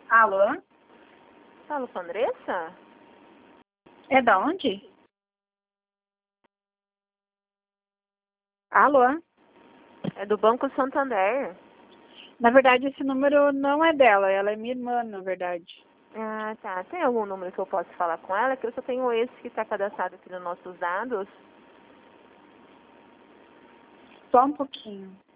Alô? Fala com a Andressa? É da onde? Alô? É do Banco Santander. Na verdade, esse número não é dela, ela é minha irmã, na verdade. Ah, tá. Tem algum número que eu possa falar com ela? Que eu só tenho esse que está cadastrado aqui nos nossos dados. Só um pouquinho.